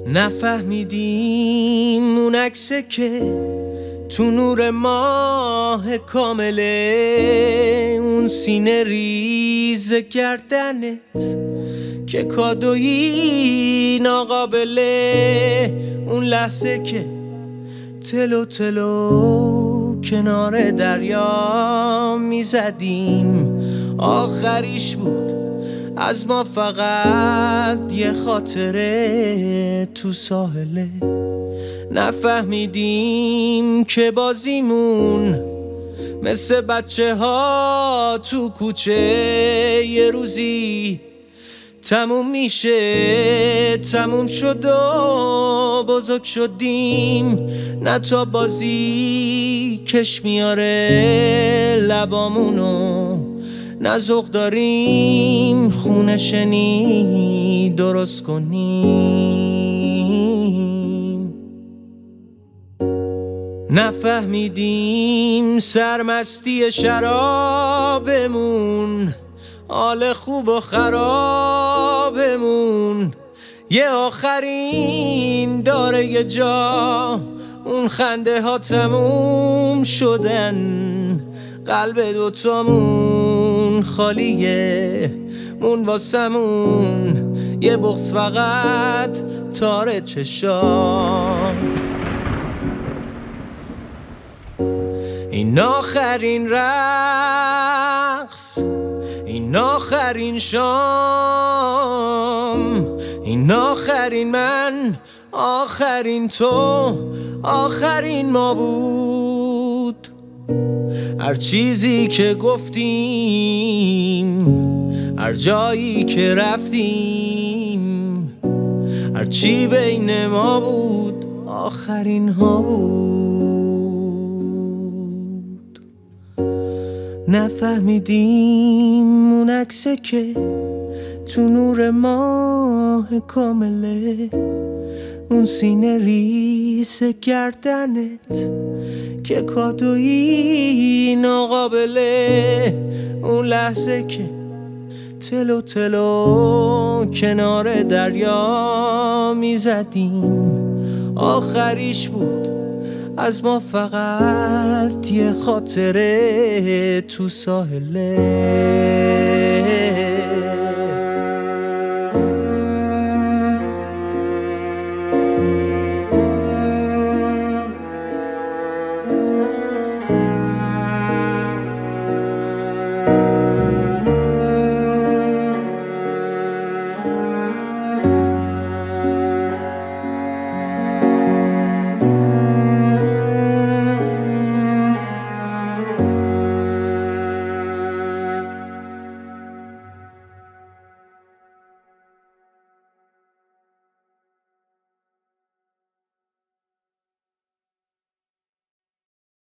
نفهمیدیم اون عکسه که تو نور ماه کامله، اون سینه ریز گردنت که کادویی ناقابله، اون لحظه که تلو تلو کنار دریا میزدیم، آخریش بود از ما فقط یه خاطره تو ساحله. نفهمیدیم که بازیمون مثل بچه ها تو کوچه یه روزی تموم میشه، تموم شد و بزرگ شدیم. نه تا بازی کش میاره لبامونو، نه ذوق داریم خونه شنی درست کنیم. نفهمیدیم سرمستی شرابمون، حال خوب و خرابمون یه آخرین داره یه جا، اون خنده ها تموم شدن، قلب دوتامون خالیه، مون واسمون یه بغض فقط تاره چشام. این آخرین رقص، این آخرین شام، این آخرین من، آخرین تو، آخرین ما بود. هر چیزی که گفتیم، هر جایی که رفتیم، هر چی بین ما بود آخرین ها بود. نفهمیدیم اون عکسه که تو نور ماه کامله، اون سینه ریز گردنت که کادویی ناقابله، اون لحظه که تلو تلو کنار دریا میزدیم، آخریش بود از ما فقط یه خاطره تو ساحله.